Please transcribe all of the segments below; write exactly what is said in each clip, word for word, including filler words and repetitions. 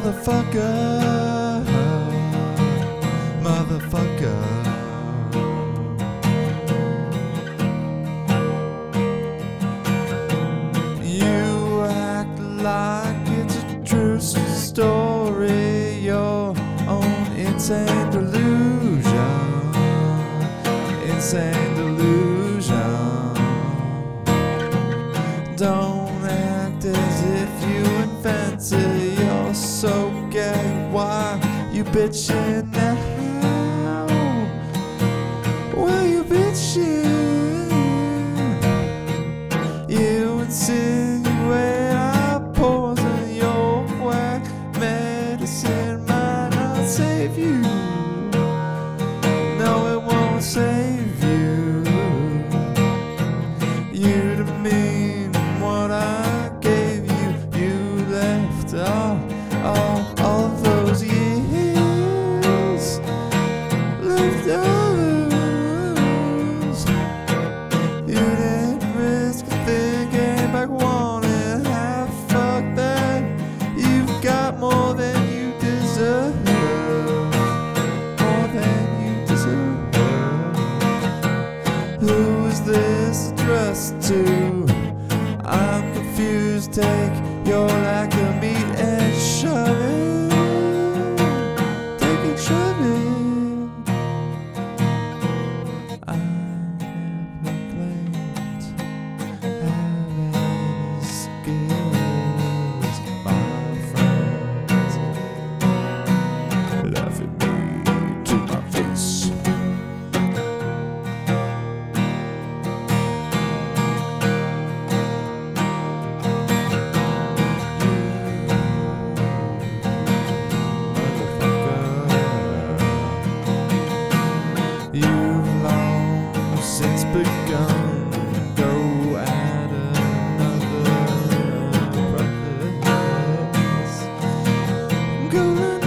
Motherfucker, motherfucker. You act like it's a true story, your own insane delusion, insane delusion. Don't act as if you invented, you're so gay. Why you bitching now? Why you bitching? You insinuate I poison your whack medicine might not save you. No, it won't save you. You demean what I gave you. You left all, all, all of those years left others. You didn't risk a thing, came back wanting half. Fuck that. You've got more than you deserve, more than you deserve. Who is this addressed to? I'm confused. Take your lack of meat and shove it. Take it, shove it. I never claimed to have any skills. My friends laugh at me to my face. You've long since begun, go at another practice. Go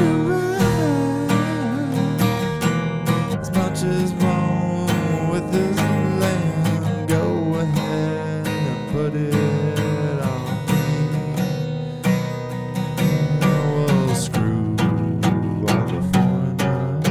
underride as much as wrong with this land. Go ahead and put it on me. Well, screw all the foreigners.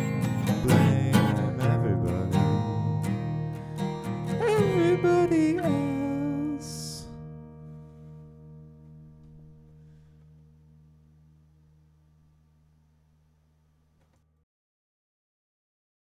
Everybody